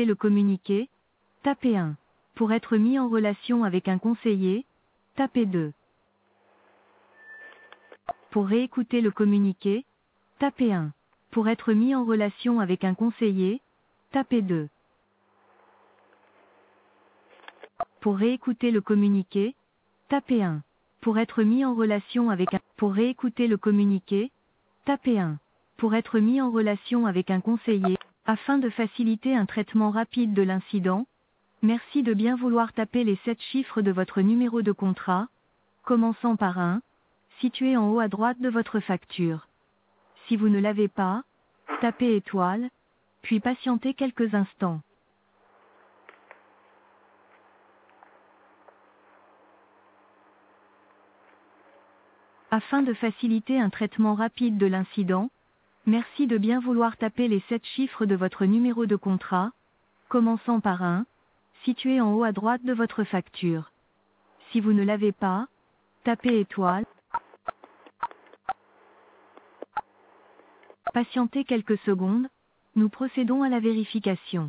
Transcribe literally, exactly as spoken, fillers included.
réécouter le communiqué, tapez un. Pour être mis en relation avec un conseiller, tapez deux. Pour réécouter le communiqué, tapez un. Pour être mis en relation avec un conseiller, tapez deux. Pour réécouter le communiqué, tapez un. Pour être mis en relation avec un... Pour réécouter le communiqué, tapez un. Pour être mis en relation avec un conseiller, afin de faciliter un traitement rapide de l'incident, merci de bien vouloir taper les sept chiffres de votre numéro de contrat, commençant par un, situé en haut à droite de votre facture. Si vous ne l'avez pas, tapez étoile, puis patientez quelques instants. Afin de faciliter un traitement rapide de l'incident, merci de bien vouloir taper les sept chiffres de votre numéro de contrat, commençant par un, situé en haut à droite de votre facture. Si vous ne l'avez pas, tapez étoile. Patientez quelques secondes, nous procédons à la vérification.